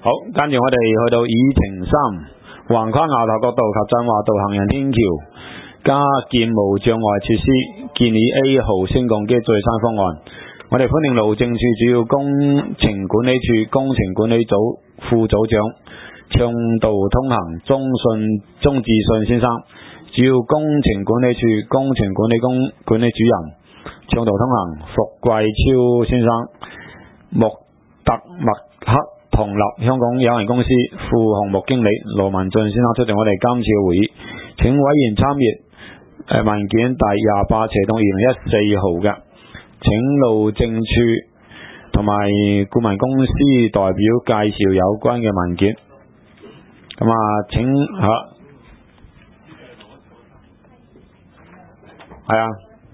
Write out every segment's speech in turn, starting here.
好，跟住我哋去到議程3，橫跨牛頭角道及振華道行人天橋加建無障礙設施，建議 A 號升降機最新方案。我哋歡迎路政署主要工程管理處工程管理組副組長倡導通行鍾志信先生，主要工程管理處工程管理主任倡導通行霍貴超先生，穆特麥克同立香港有限公司副項目經理羅文俊先生出席我哋今次嘅會議，請委員參閱文件第28/2014號嘅，請路政署同埋顧問公司代表介紹有關嘅文件。咁請係啊，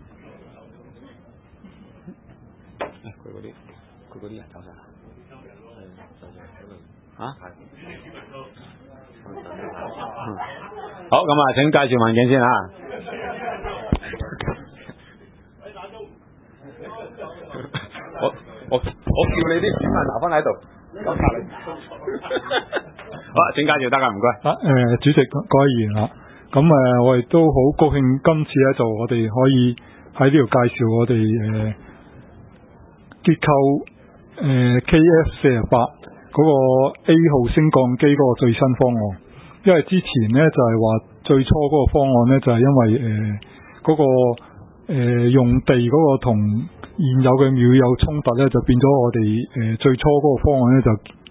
佢嗰啲人走晒好，咁請介紹文件先我叫你啲選民留翻喺度，我查你。好，請介紹得㗎，唔該。 主席各位議員啦，咁我亦都好高興今次咧就我哋可以喺呢度介紹我哋結構KF48嗰個 A 號升降機嗰個最新方案。因為之前咧就係話最初嗰個方案咧就係因為嗰個用地嗰個同現有嘅廟有衝突咧，就變咗我哋最初嗰個方案咧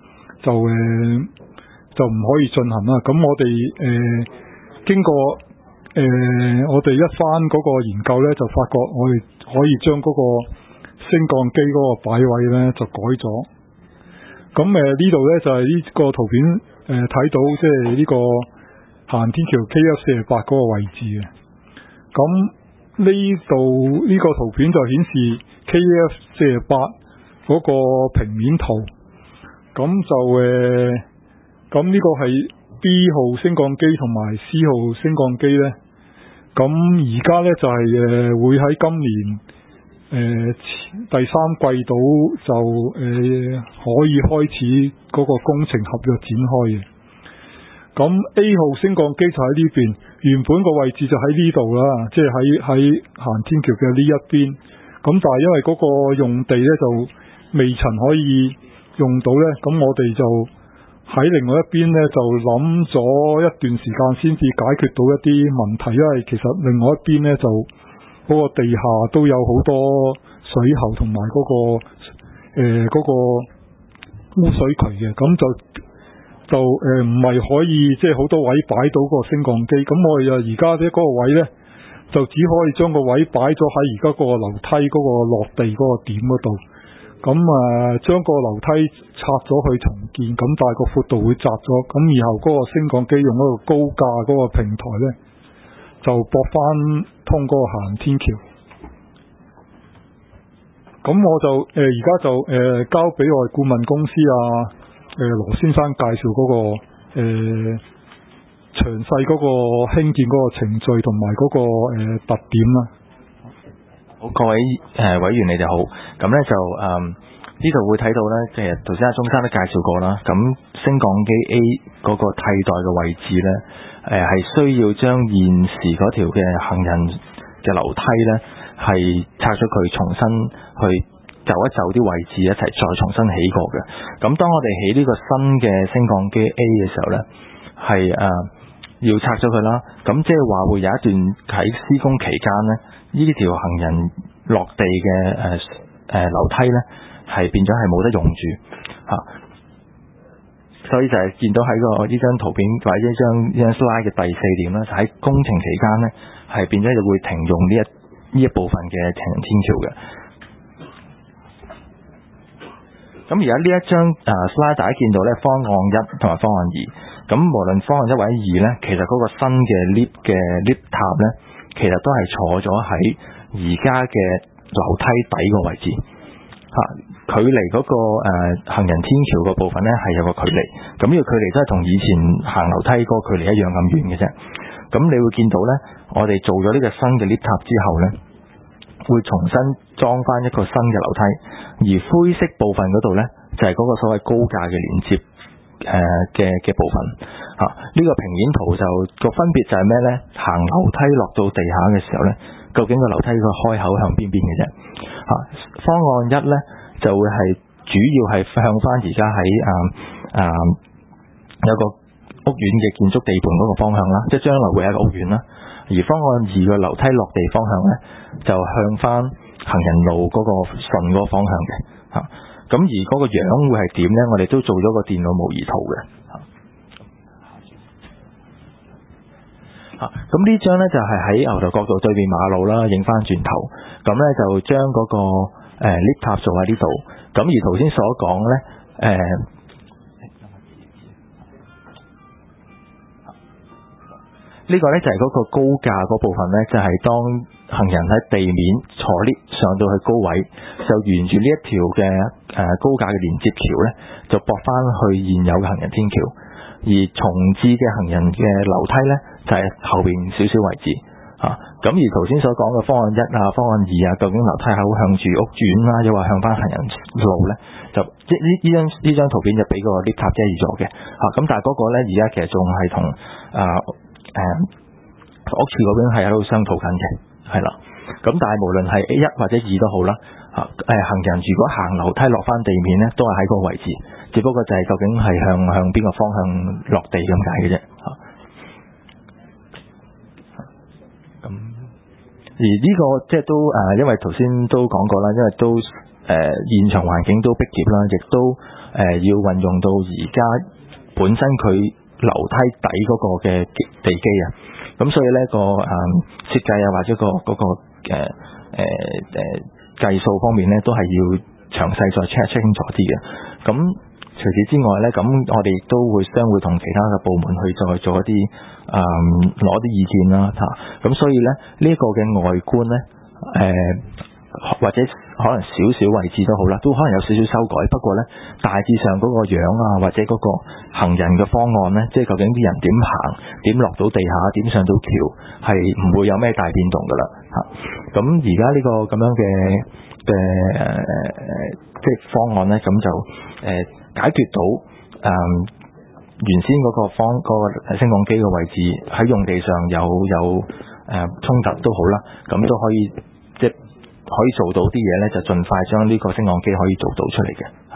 就唔可以進行啦。咁我哋經過我哋一番嗰個研究咧，就發覺我哋可以將嗰個升降機嗰個擺位咧就改咗。咁呢度咧就係呢個圖片睇到即係呢個行人天橋 KF48嗰個位置嘅。咁呢度呢個圖片就顯示 KF48嗰個平面圖。咁就咁呢個係 B 號升降機同埋 C 號升降機咧。咁而家咧就係會喺今年第3季度就可以開始嗰個工程合約展開嘅。咁 A 號升降機就喺呢邊，原本個位置就喺呢度啦，即係喺行人天橋嘅呢一邊。咁但係因為嗰個用地咧就未曾可以用到咧，咁我哋就喺另外一邊咧就諗咗一段時間先至解決到一啲問題，因為其實另外一邊咧就嗰個地下都有好多水喉同埋嗰個污水渠嘅，咁就唔係可以即係好多位擺到個升降機。咁我哋而家咧嗰個位咧就只可以將個位擺咗喺而家個樓梯嗰個落地嗰個點嗰度。咁將個樓梯拆咗去重建，咁但係個闊度會窄咗，咁然後嗰個升降機用嗰個高架嗰個平台咧就駁翻通嗰個行人天橋。咁我就而家就交俾我哋顧問公司羅先生介紹嗰個詳細嗰個興建嗰個程序同埋嗰個特點啦。 好，各位委員你哋好。咁咧就呢度會睇到咧，其實頭先阿鍾生都介紹過啦。咁升降機 A 嗰個替代嘅位置咧，係需要將現時嗰條嘅行人嘅樓梯咧，係拆咗佢，重新去就一就啲位置一齊再重新起過嘅。咁當我哋起呢個新嘅升降機 A 嘅時候咧，係要拆咗佢啦。咁即係話會有一段喺施工期間咧，呢條行人落地嘅樓梯咧，係變咗係冇得用住嚇。所以就係見到喺呢張圖片或者呢張 slide 嘅第4點啦，就喺工程期間咧，係變咗就會停用呢一部分嘅行人天橋嘅。咁而家呢一張slide 大家見到咧，方案1同埋方案2。咁無論方案1或者2咧，其實嗰個新嘅 lift 塔咧，其實都係坐咗喺而家嘅樓梯底個位置嚇，距離嗰個行人天橋個部分咧係有個距離。咁呢個距離都係同以前行樓梯嗰個距離一樣咁遠嘅啫。咁你會見到咧，我哋做咗呢個新嘅 lift 塔之後咧，會重新裝翻一個新嘅樓梯，而灰色部分嗰度咧就係嗰個所謂高架嘅連接嘅部分嚇。呢個平面圖就個分別就係咩咧？行樓梯落到地下嘅時候咧，究竟個樓梯個開口向邊嘅啫嚇。方案一咧就會係主要係向翻而家喺有個屋苑嘅建築地盤嗰個方向啦，即係將來會有一個屋苑啦。而方案二個樓梯落地方向咧，就向翻行人路嗰個順嗰個方向嘅嚇。咁而嗰個樣會係點咧？我哋都做咗個電腦模擬圖嘅嚇。咁呢張咧就係喺牛頭角道對面馬路啦，影翻轉頭。咁咧就將嗰個lift 塔做喺呢度。咁而頭先所講咧呢個咧就係嗰個高架嗰部分咧，就係當行人喺地面坐 lift 上到去高位，就沿住呢一條嘅高架嘅連接橋咧，就駁翻去現有嘅行人天橋。而重置嘅行人嘅樓梯咧，就係後邊少少位置嚇。咁而頭先所講嘅方案一啊、方案二啊，究竟樓梯口向住屋苑啦，又話向翻行人路咧，就即係呢張圖片就俾個 lift 塔遮住咗嘅嚇。咁但係嗰個咧，而家其實仲係同屋署嗰邊係喺度商討緊嘅，係啦。咁但係無論係 A1 或者2都好啦，行人如果行樓梯落翻地面咧，都係喺個位置，只不過就係究竟係向邊個方向落地咁解嘅啫。咁而呢個即係都因為頭先都講過啦，因為都現場環境都逼仄啦，亦都要運用到而家本身佢樓梯底嗰個嘅地基啊，咁所以咧個設計啊或者嗰個計數方面咧都係要詳細再 check 清楚啲嘅。咁除此之外咧，咁我哋亦都會相會同其他嘅部門去再做一啲攞啲意見啦嚇。咁所以咧呢一個嘅外觀咧或者可能少少位置都好啦，都可能有少少修改。不過咧，大致上嗰個樣啊，或者嗰個行人嘅方案咧，即係究竟啲人點行、點落到地下、點上到橋，係唔會有咩大變動噶啦嚇。咁而家呢個咁樣嘅即係方案咧，咁就解決到原先嗰個升降機嘅位置喺用地上有衝突都好啦，咁都可以即係可以做到啲嘢咧，就盡快將呢個升降機可以做到出嚟嘅嚇。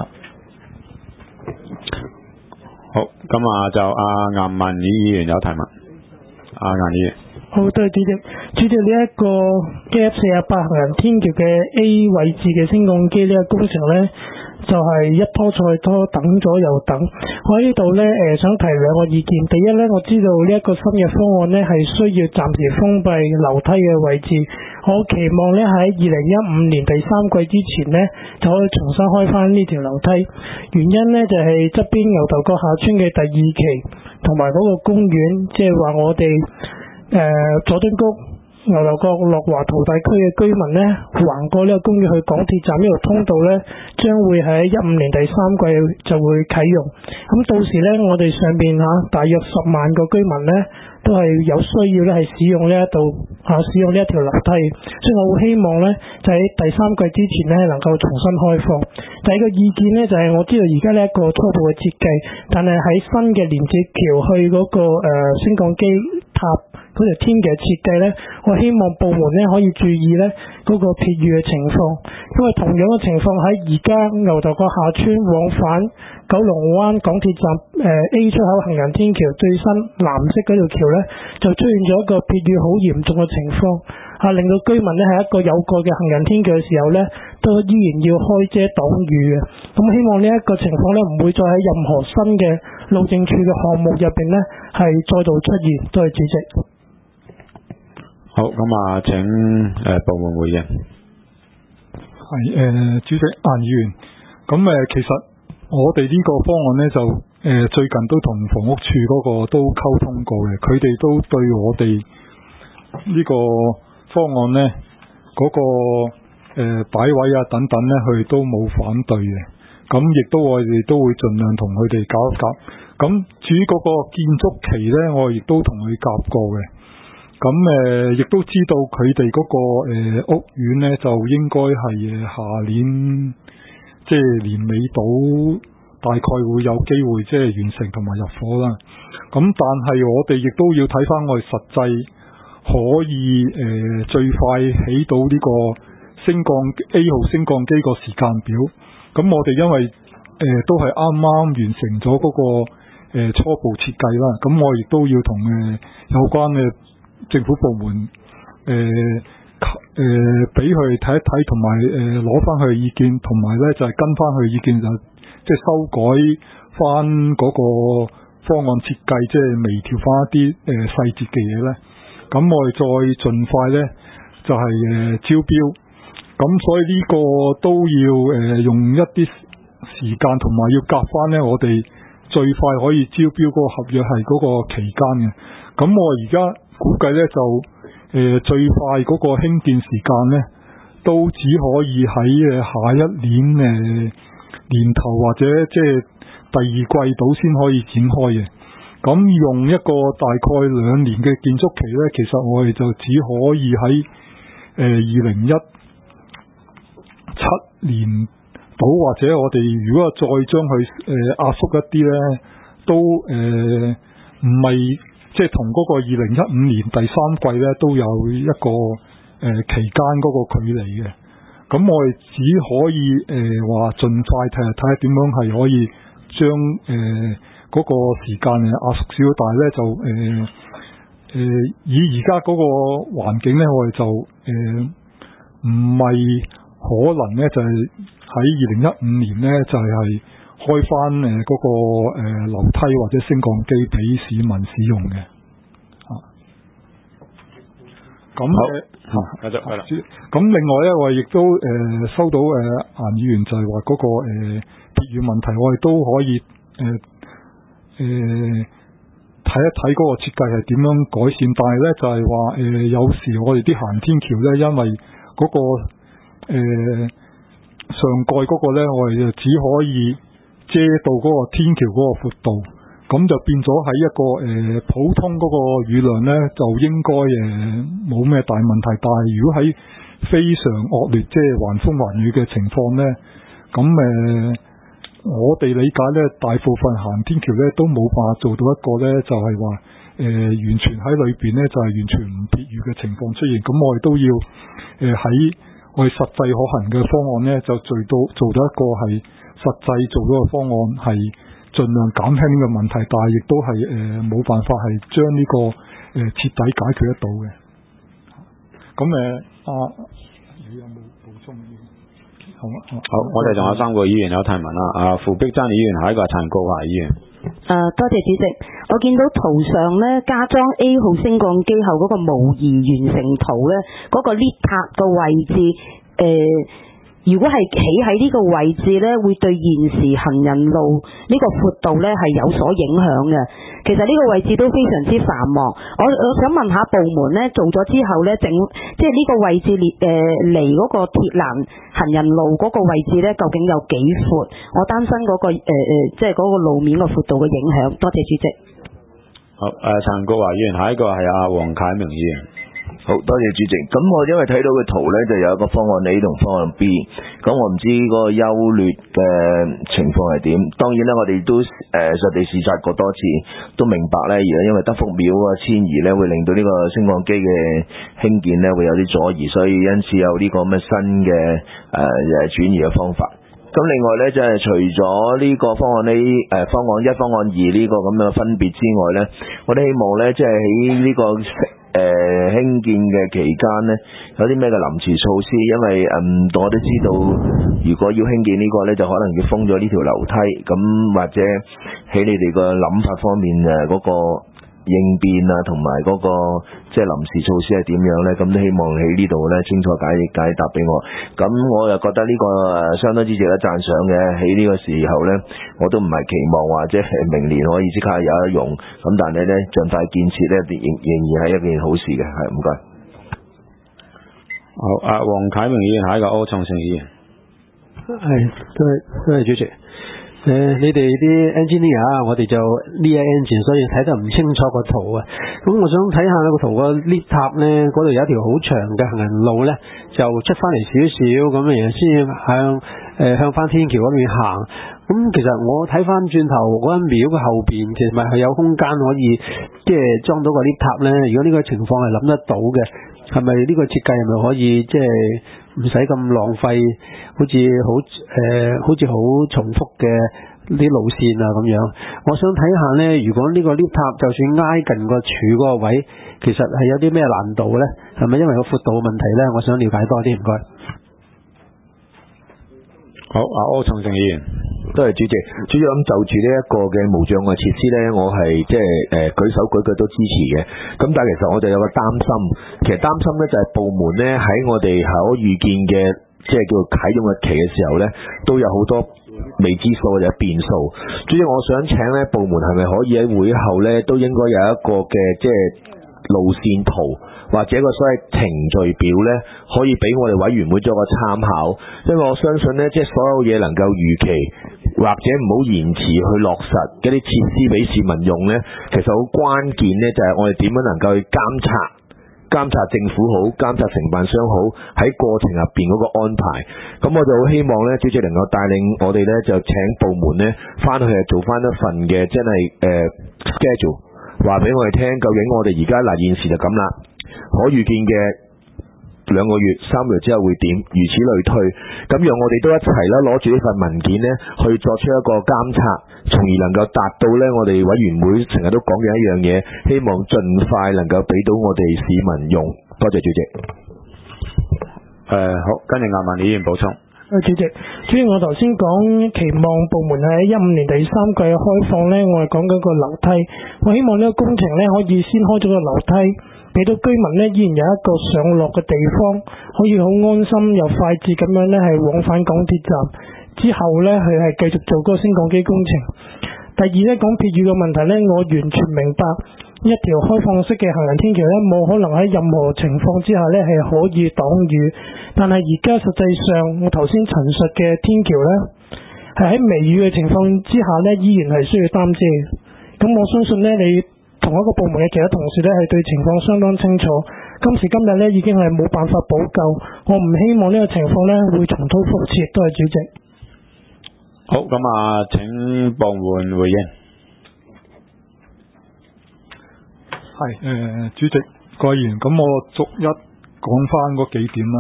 好，咁就顏文宇議員有提問。顏議員， 好，多謝主席。主席，呢一個 F48行人天橋嘅 A 位置嘅升降機呢個工程咧，就係一拖再拖，等咗又等。我喺呢度咧想提兩個意見。第一咧，我知道呢一個新嘅方案咧係需要暫時封閉樓梯嘅位置。我期望咧喺2015年第3季之前咧就可以重新開翻呢條樓梯。原因咧就係側邊牛頭角下村嘅第2期同埋嗰個公園，即係話我哋佐敦谷、牛頭角、樂華、淘大區嘅居民咧，橫過呢個公園去港鐵站呢條通道咧，將會喺15年第3季就會啟用。咁到時咧，我哋上面大約10萬個居民咧，都係有需要咧，係使用呢一度使用呢一條樓梯。所以我好希望咧，就喺第3季之前咧，能夠重新開放。第二個意見咧，就係我知道而家呢一個初步嘅設計，但係喺新嘅連接橋去嗰個升降機塔嗰條天嘅設計咧，我希望部門咧可以注意咧嗰個撇雨嘅情況，因為同樣嘅情況喺而家牛頭角下村往返九龍灣港鐵站A 出口行人天橋最新藍色嗰條橋咧，就出現咗一個撇雨好嚴重嘅情況令到居民咧喺一個有蓋嘅行人天橋嘅時候咧，都依然要開遮擋雨嘅。咁希望呢一個情況咧唔會再喺任何新嘅路政署嘅項目入邊咧係再度出現。多謝主席。 好，咁請部門回應。 係主席顏議員，咁其實我哋呢個方案咧就最近都同房屋署嗰個都溝通過嘅，佢哋都對我哋呢個方案咧嗰個擺位啊等等咧，佢都冇反對嘅。咁亦都我哋都會盡量同佢哋搞一夾。咁至於嗰個建築期咧，我亦都同佢夾過嘅。咁亦都知道佢哋嗰個屋苑咧，就應該係下年即係年尾到大大概會有機會即係完成同埋入伙啦。咁但係我哋亦都要睇翻我哋實際可以最快起到呢個升降 A 號升降機個時間表。咁我哋因為都係啱啱完成咗嗰個初步設計啦，咁我亦都要同有關嘅政府部門俾佢睇一睇，同埋攞翻佢嘅意見，同埋咧就係跟翻佢嘅意見，就即係修改翻嗰個方案設計，即係微調翻一啲細節嘅嘢咧。咁我哋再盡快咧就係招標。咁所以呢個都要用一啲時間，同埋要夾翻咧我哋最快可以招標嗰個合約係嗰個期間嘅。咁我而家估計咧就最快嗰個興建時間咧都只可以喺下一年年頭或者即係第二季度先可以展開嘅。咁用一個大概2年嘅建築期咧，其實我哋就只可以喺2017年到，或者我哋如果再將佢壓縮一啲咧，都唔係即係同嗰個2015年第3季咧都有一個期間嗰個距離嘅。咁我哋只可以話盡快睇下點樣係可以將嗰個時間壓縮少，但係咧就以而家嗰個環境咧，我哋就唔係可能咧，就係喺2015年咧就係開翻嗰個樓梯或者升降機俾市民使用嘅。咁繼續係啦。 咁另外咧，我亦都收到顏議員就係話嗰個鐵雨問題，我哋都可以睇一睇嗰個設計係點樣改善。但係咧就係話有時我哋啲行天橋咧，因為嗰個上蓋嗰個咧，我哋就只可以遮到嗰個天橋嗰個闊度。咁就變咗喺一個普通嗰個雨量咧，就應該冇咩大問題。但係如果喺非常惡劣，即係橫風橫雨嘅情況咧，咁我哋理解咧，大部分行天橋咧都冇辦法做到一個咧，就係話完全喺裏邊咧就係完全唔撇雨嘅情況出現。咁我哋都要喺我哋實際可行嘅方案咧，就做到一個係實際做到嘅方案係盡量減輕呢個問題，但係亦都係冇辦法係將呢個徹底解決得到嘅。咁你有冇補充？好， 我哋仲有3個議員有提問啦。傅碧珍議員，下一個係陳國華議員。 多謝主席。我見到圖上咧加裝 A 號升降機後嗰個模擬完成圖咧，嗰個 lift 塔嘅位置如果係企喺呢個位置咧，會對現時行人路呢個闊度咧係有所影響嘅。其實呢個位置都非常之繁忙。我想問下部門咧，做咗之後咧，即係呢個位置離嗰個鐵欄行人路嗰個位置咧，究竟有幾闊？我擔心嗰個即係嗰個路面個闊度嘅影響。多謝主席。 好，陳國華議員，下一個係黃啟明議員。 好多謝主席。咁我因為睇到嘅圖呢，就有一個方案 A 同方案 B， 咁我唔知嗰個優劣嘅情況係點。當然啦，我哋都實地視察過多次，都明白呢，而家因為德福廟嘅遷移呢，會令到呢個升降機嘅興建呢會有啲阻移，所以因此有呢個咁嘅新嘅轉移嘅方法。咁另外呢，就係除咗呢個方案 A、方案1、方案2呢個咁嘅分別之外呢，我哋希望呢，即係喺呢個興建嘅期間呢，有啲咩嘅臨時措施？因為我都知道，如果要興建呢個呢，就可能要封咗呢條樓梯。咁或者喺你哋個諗法方面嗰個應變啊，同埋嗰個即係臨時措施係點樣呢？咁都希望喺呢度呢清楚解答俾我。咁我又覺得呢個相當之值得讚賞嘅。喺呢個時候呢，我都唔係期望話即係明年可以即刻有得用。咁但係呢，盡快建設呢，仍然係一件好事嘅。係，唔該。 好，黃啟明議員，下一個柯創盛議員。 係，多謝主席。 你哋啲 engineer 我哋就呢一 engine， 所以睇得唔清楚個圖啊。咁我想睇下個圖個 lift 塔咧，嗰度有一條好長嘅行人路咧，就出翻嚟少少咁，然後先向翻天橋嗰邊行。咁其實我睇翻轉頭嗰間廟嘅後邊，其實咪係有空間可以即係裝到個 lift 塔咧。如果呢個情況係諗得到嘅，係咪呢個設計係咪可以即係唔使咁浪費，好似好重複嘅啲路線啊咁樣？我想睇下咧，如果呢個 lift 塔就算挨近個柱嗰個位，其實係有啲咩難度咧？係咪因為個闊度嘅問題咧？我想了解多啲，唔該。 好，柯創盛議員。 多謝主席。主席，咁就住呢一個嘅無障礙設施咧，我係即係舉手舉腳都支持嘅。咁但係其實我就有個擔心，其實擔心咧就係部門咧喺我哋可預見嘅即係叫做啟用日期嘅時候咧，都有好多未知數或者變數。主席，我想請咧部門係咪可以喺會後咧都應該有一個嘅即係路線圖或者一個所謂程序表咧，可以俾我哋委員會做個參考。因為我相信咧，即係所有嘢能夠如期或者唔好延遲去落實嗰啲設施俾市民用咧，其實好關鍵咧就係我哋點樣能夠去監察政府好，監察承辦商好，喺過程入邊嗰個安排。咁我就好希望咧，主席能夠帶領我哋咧，就請部門咧翻去做翻一份嘅真係schedule， 話俾我哋聽，究竟我哋而家現時就咁啦，可預見嘅2個月、3個月之後會點，如此類推。咁讓我哋都一齊啦，攞住呢份文件呢，去作出一個監察，從而能夠達到呢我哋委員會成日都講嘅一樣嘢，希望盡快能夠俾到我哋市民用。多謝主席。 好，跟住亞文議員補充。 主席，我頭先講期望部門喺15年第3季開放呢，我係講緊個樓梯。我希望呢個工程呢，可以先開咗個樓梯，俾到居民呢依然有一個上落嘅地方，可以好安心又快捷咁樣呢係往返港鐵站。之後呢，佢係繼續做嗰個升降機工程。第二呢，講撇雨嘅問題呢，我完全明白一條開放式嘅行人天橋呢，冇可能喺任何情況之下呢係可以擋雨。但係而家實際上，我頭先陳述嘅天橋呢，係喺微雨嘅情況之下呢，依然係需要擔遮。咁我相信呢，你同一個部門嘅其他同事呢，係對情況相當清楚。今時今日呢，已經係冇辦法補救。我唔希望呢個情況呢會重蹈覆轍。多謝主席。 好，咁請部門回應。 係主席各位議員，咁我逐一講翻嗰幾點啦。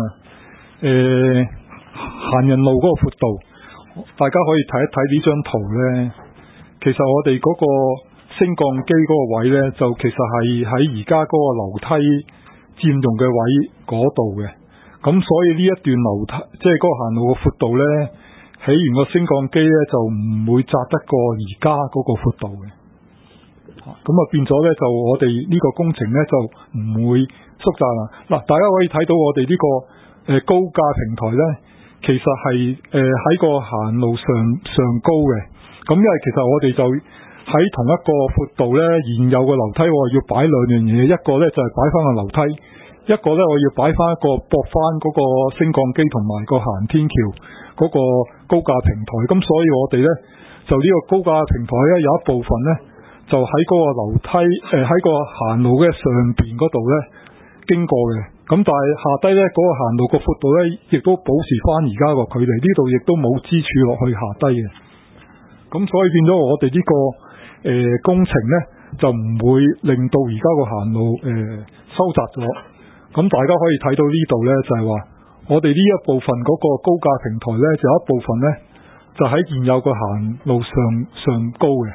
行人路嗰個闊度，大家可以睇一睇呢張圖呢。其實我哋嗰個升降機嗰個位呢，就其實係喺而家嗰個樓梯佔用嘅位嗰度嘅。咁所以呢一段樓梯，即係嗰個行路嘅闊度呢，起完個升降機呢，就唔會窄得過而家嗰個闊度嘅。咁變咗呢，就我哋呢個工程呢，就唔會縮窄啦。嗱，大家可以睇到我哋呢個高架平台呢，其實係喺個行路上高嘅。咁因為其實我哋就喺同一個闊度呢，現有嘅樓梯，我要擺兩樣嘢，一個呢就係擺翻個樓梯，一個呢我要擺翻一個駁翻嗰個升降機同埋個行人天橋嗰個高架平台。咁所以我哋呢，就呢個高架平台呢，有一部分呢，就喺嗰個樓梯喺個行路嘅上邊嗰度呢經過嘅。咁但係下低呢，嗰個行路個闊度呢，亦都保持翻而家個距離，呢度亦都冇支柱落去下低嘅。咁所以變咗我哋呢個工程呢，就唔會令到而家個行路收窄咗。咁大家可以睇到呢度呢，就係話我哋呢一部分嗰個高架平台呢，就有一部分呢，就喺現有個行路上高嘅。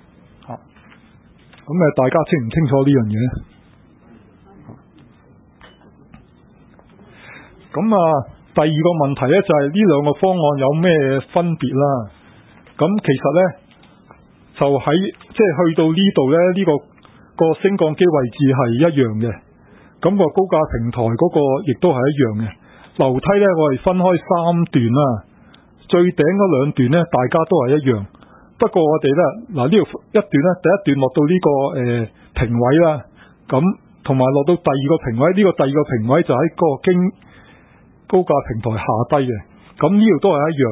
咁大家清唔清楚呢樣嘢？咁第二個問題呢，就係呢兩個方案有咩分別啦？咁其實呢，就喺即係去到呢度呢，呢個升降機位置係一樣嘅。咁個高架平台嗰個亦都係一樣嘅。樓梯呢，我哋分開3段啦，最頂嗰2段呢，大家都係一樣。不過我哋呢，嗱呢度一段呢，第一段落到呢個平位啦，咁同埋落到第二個平位，呢個第二個平位就喺個經高架平台下低嘅。咁呢度都係一樣。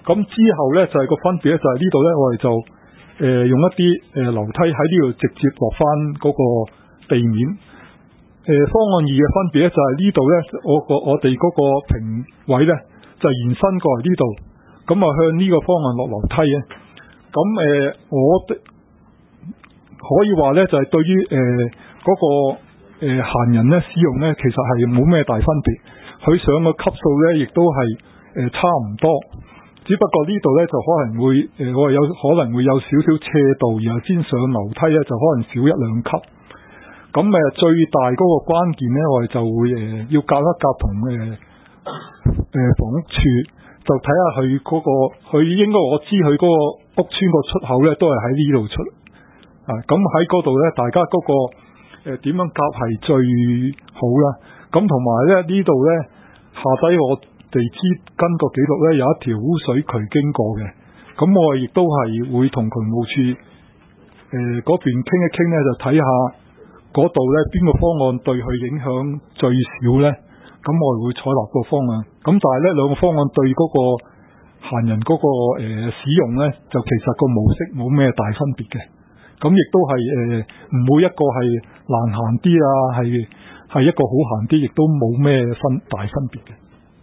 咁之後呢，就係個分別呢，就係呢度呢，我哋就用一啲樓梯喺呢度直接落翻嗰個地面。方案2嘅分別呢，就係呢度呢，我哋嗰個平位呢，就延伸過嚟呢度，咁啊向呢個方案落樓梯嘅。咁我可以話呢，就係對於嗰個閒人呢使用呢，其實係冇咩大分別。佢上個級數呢，亦都係差唔多，只不過呢度呢，就可能會我哋可能會有少少斜度，然後先上樓梯呢，就可能少1-2級。咁最大嗰個關鍵呢，我哋就會要夾一夾同房屋處，就睇下佢應該我知佢嗰個屋邨個出口呢，都係喺呢度出。咁喺嗰度呢，大家嗰個點樣夾係最好啦。咁同埋呢，呢度呢，下低我哋知根據記錄呢，有一條污水渠經過嘅。咁我亦都係會同渠務處嗰邊傾一傾呢，就睇下嗰度呢邊個方案對佢影響最少呢。咁我哋會採納個方案。咁但係呢兩個方案對嗰個閒人嗰個使用呢，就其實個模式冇咩大分別嘅。咁亦都係唔會一個係難行啲啊，係一個好行啲，亦都冇咩大分別嘅。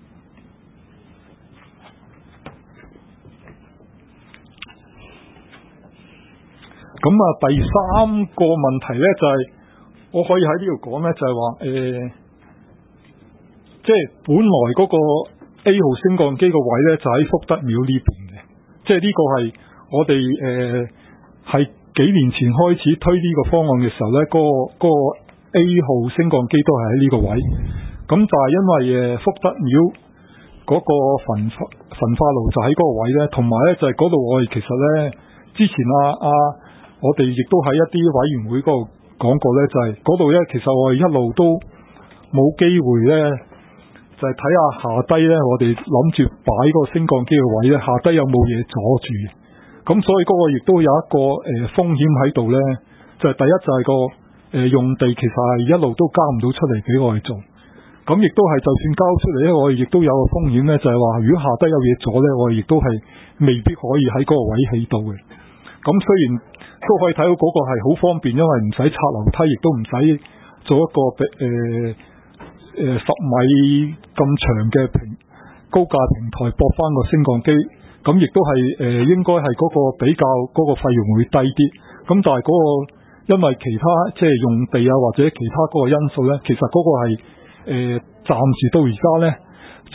咁啊，第3個問題呢，就係我可以喺呢度講呢，就係話即係本來嗰個 A 號升降機個位呢，就喺福德廟呢邊嘅，即係呢個係我哋係幾年前開始推呢個方案嘅時候呢，嗰個 A 號升降機都係喺呢個位。咁但係因為福德廟嗰個焚化爐就喺嗰個位呢，同埋呢就係嗰度我哋其實呢，之前我哋亦都喺一啲委員會嗰度講過呢，就係嗰度呢，其實我哋一路都冇機會呢，就係睇下下低呢，我哋諗住擺嗰個升降機嘅位呢，下低有冇嘢阻住。咁所以嗰個亦都有一個風險喺度呢，就係第一就係個用地其實係一路都交唔到出嚟俾我哋做。咁亦都係就算交出嚟呢，我哋亦都有個風險呢，就係話如果下低有嘢阻呢，我哋亦都係未必可以喺嗰個位起到嘅。咁雖然都可以睇到嗰個係好方便，因為唔使拆樓梯，亦都唔使做一個10米咁長嘅高架平台駁翻個升降機。咁亦都係應該係嗰個比較嗰個費用會低啲。咁但係嗰個因為其他即係用地啊或者其他嗰個因素呢，其實嗰個係暫時到而家呢，就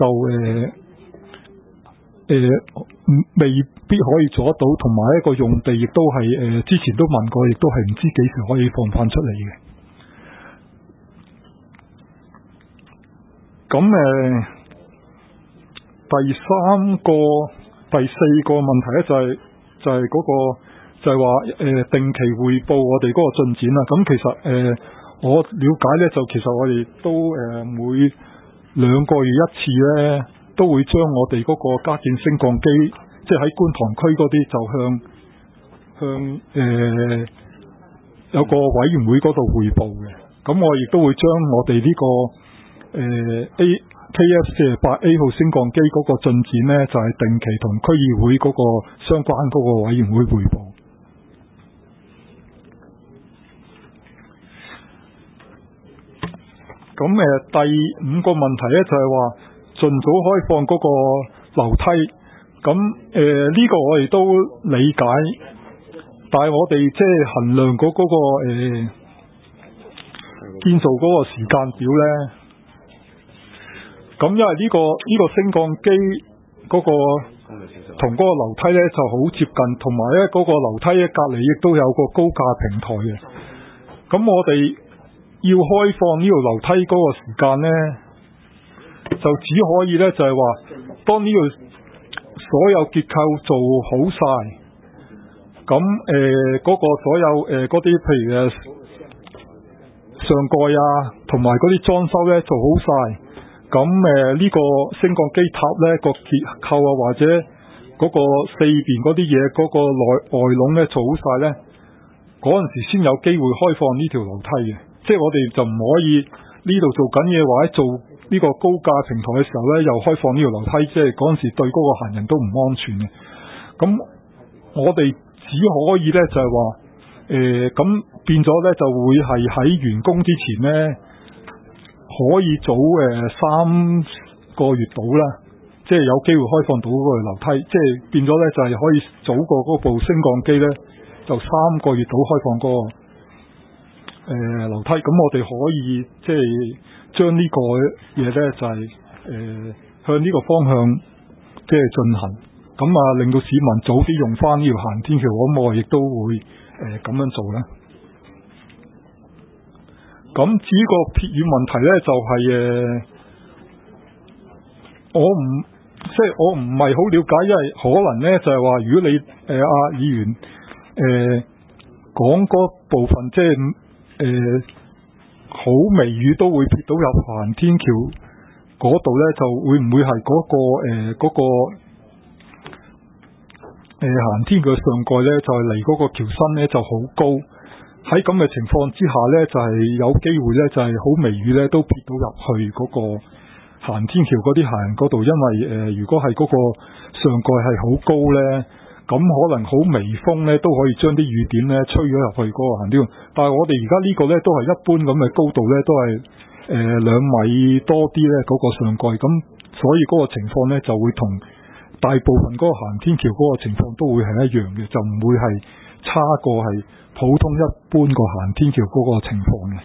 未必可以做得到，同埋一個用地亦都係之前都問過，亦都係唔知幾時可以放翻出嚟嘅。咁第4個問題呢，就係嗰個就係話定期匯報我哋嗰個進展啦。咁其實我了解呢，就其實我哋都每2個月一次呢，都會將我哋嗰個加建升降機，即係喺觀塘區嗰啲，就向有個委員會嗰度匯報嘅。咁我亦都會將我哋呢個KF48A 號升降機嗰個進展呢，就係定期同區議會嗰個相關嗰個委員會匯報。咁第5個問題呢，就係話盡早開放嗰個樓梯。咁呢個我哋都理解，但係我哋即係衡量嗰個建造嗰個時間表呢。咁因為呢個升降機嗰個同嗰個樓梯呢就好接近，同埋呢嗰個樓梯嘅隔離亦都有個高架平台嘅。咁我哋要開放呢條樓梯嗰個時間呢，就只可以呢，就係話當呢條所有結構做好晒，咁嗰個所有嗰啲譬如上蓋啊，同埋嗰啲裝修呢做好晒。咁呢個升降機塔呢個結構啊，或者嗰個4邊嗰啲嘢嗰個外籠呢做好晒呢，嗰陣時先有機會開放呢條樓梯嘅。即係我哋就唔可以呢度做緊嘢或者做呢個高架平台嘅時候咧，又開放呢條樓梯，即係嗰陣時對嗰個行人都唔安全嘅。咁我哋只可以咧就係話咁變咗咧就會係喺完工之前咧可以早3個月到啦，即係有機會開放到嗰個樓梯，即係變咗咧就係可以早過嗰部升降機咧就3個月到開放嗰個樓梯。咁我哋可以即係將呢個嘢咧就係向呢個方向即係進行，咁令到市民早啲用翻呢條行天橋，咁我亦都會咁樣做啦。咁至於個撇雨問題咧，就係我唔係好了解，因為可能咧就係話，如果你議員講嗰部分，即係好微雨都會撇到入行天橋嗰度咧，就會唔會係嗰個行天橋嘅上蓋咧，就係離嗰個橋身咧就好高。喺咁嘅情況之下咧，就係有機會咧，就係好微雨咧都撇到入去嗰個行天橋嗰啲行人嗰度，因為如果係嗰個上蓋係好高咧，咁可能好微風咧都可以將啲雨點咧吹咗入去嗰個行天橋。但係我哋而家呢個咧都係一般咁嘅高度咧，都係2米多啲咧嗰個上蓋，咁所以嗰個情況咧就會同大部分嗰個行天橋嗰個情況都會係一樣嘅，就唔會係差過係普通一般個行天橋嗰個情況嘅。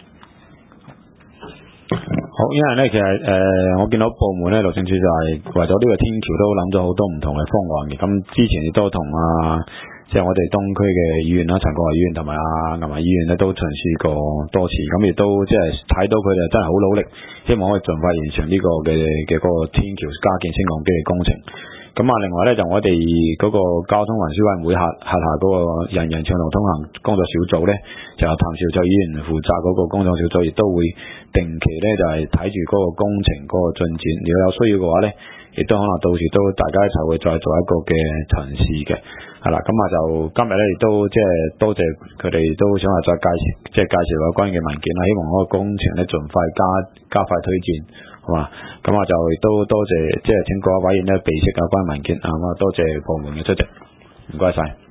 好，因為咧其實我見到部門咧，路政署就係為咗呢個天橋都諗咗好多唔同嘅方案嘅。咁之前亦都同即係我哋東區嘅議員啦，陳國華議員同埋銀華議員咧都嘗試過多次，咁亦都即係睇到佢哋真係好努力，希望可以盡快完成呢個嘅嗰個天橋加建升降機嘅工程。咁另外咧就我哋嗰個交通運輸委員會轄下嗰個人人暢道通行工作小組咧，就由譚兆卓議員負責嗰個工作小組，亦都會定期咧就係睇住嗰個工程嗰個進展，如果有需要嘅話咧，亦都可能到時都大家一齊會再做一個嘅巡視嘅。係啦，咁就今日咧亦都即係多謝佢哋都想話再介紹有關嘅文件啦，希望嗰個工程咧盡快加快推進，好嘛？咁就亦都多謝即係請各位委員咧備悉有關文件，咁多謝部門嘅出席，唔該晒。